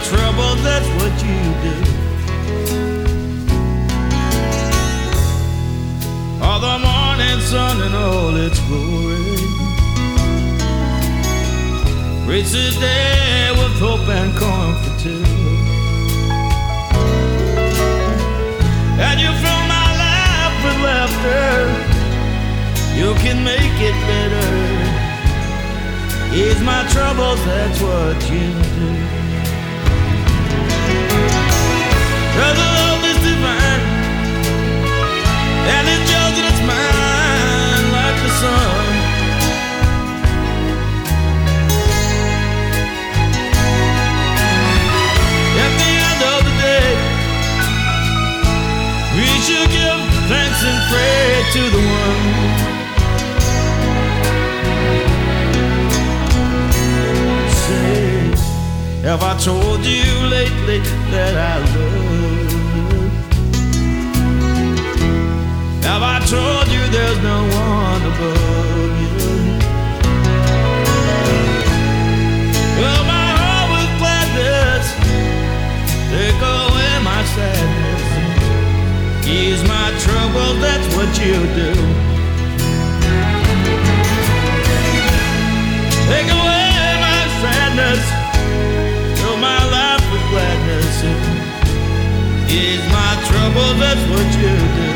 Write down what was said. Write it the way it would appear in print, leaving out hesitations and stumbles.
trouble, that's what you do. All the morning sun and all its glory, greets the day with hope and comfort too. And you fill my life with laughter, you can make it better. Ease my troubles, that's what you do. Cause the love is divine, and it's yours and it's mine like the sun. At the end of the day, we should give thanks and pray to the one. Say, have I told you lately that I love you? Have I told you there's no one above you? Well, my heart with gladness, take away my sadness, ease my trouble, that's what you do. Take away my sadness, fill my life with gladness, ease my trouble, that's what you do.